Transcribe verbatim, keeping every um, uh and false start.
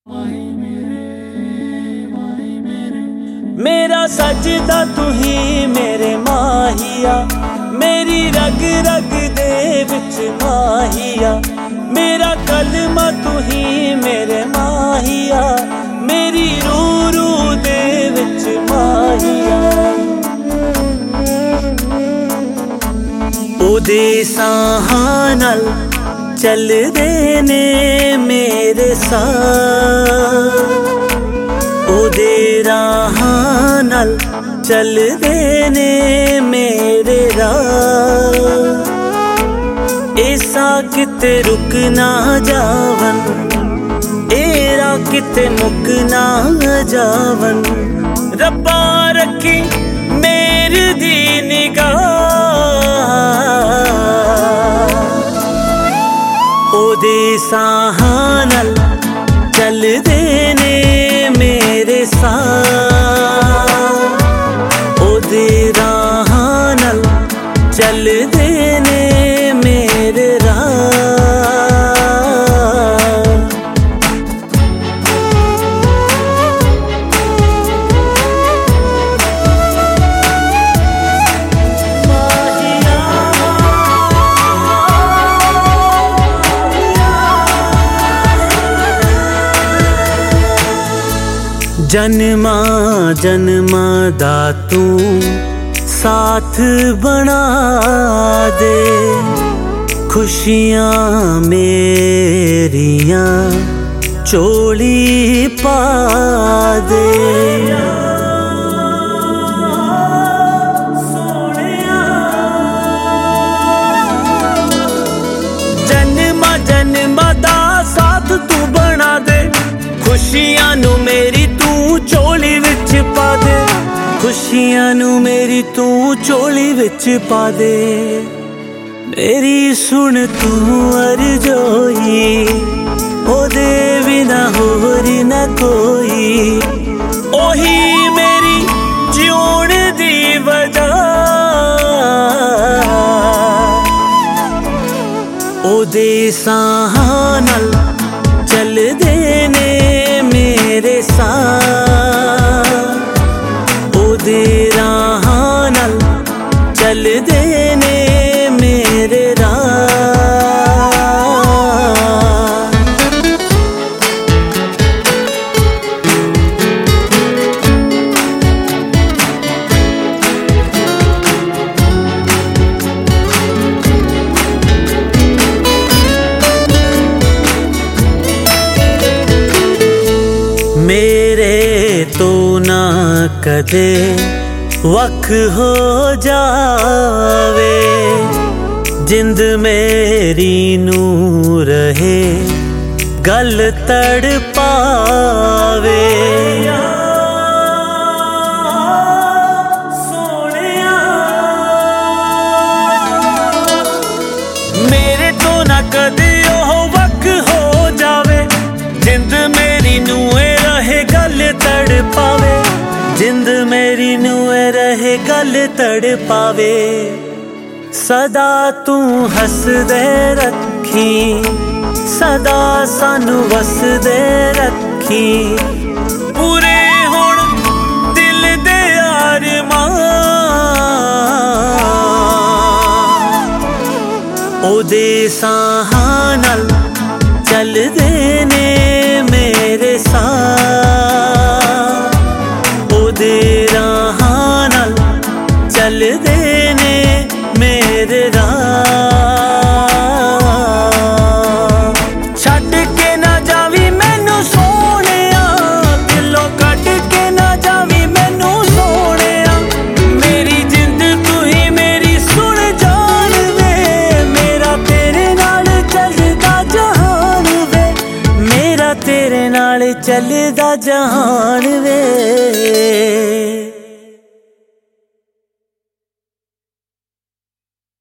मेरा सजदा तू ही मेरे माहिया, मेरी रग रग दे विच माहिया। मेरा कलमा तू ही मेरे माहिया, मेरी रू रू दे विच माहिया। ओदे साहां नाल चलदे ने मेरे साथ, ओदे राहां नाल चलदे ने मेरे राह। ऐसा किते रुक ना जावन, एरा किते मुक ना जावन। रब्बा रखी मेरी दी निगाह, ओदे साहां नाल चलदे ने मेरे साथ, ओदे राहां नाल चलदे ने मेरे राह। जन्मा जन्मा दा तू साथ बना दे, खुशियां मेरियां चोली पा दे। जन्मा जन्मा दा साथ तू बना दे, खुशियां नू मेरी तू चोली विच पा दे, खुशियां नू मेरी तू चोली विच पा दे। मेरी सुन तू अर्जोई, ओदे बिना होर ना कोई। ओही मेरी जीण दी वजह, ओदे साहां नाल चलदे ने मेरे साथ, ओदे राहां नाल चलदे ने मेरे राह। मेरे तो ना कदे वख हो जावे, जिंद मेरी नू रहे गल तड़ पावे। मेरे तो ना कदे ओह वख हो जावे, जिंद मेरी नू गल तड़ पावे, जिंद मेरी नू रहे गल तड़ पावे। सदा तू हसदे रखी, सदा सानू वसदे रखी। पूरे हुण दिल दे अरमान, ओदे साहां नाल चलदे ने मेरे साथ, ओदे राहां नाल चलदे ने मेरे राह। छड्ड के ना जावी मैनू सोहणिया, दिलों कट के ना जावी मैनू सोहणिया। मेरी जिंद तू ही मेरी सुन जान वे, मेरा तेरे नाल चलदा जहान वे, मेरा तेरे नाल चलदा जहान वे।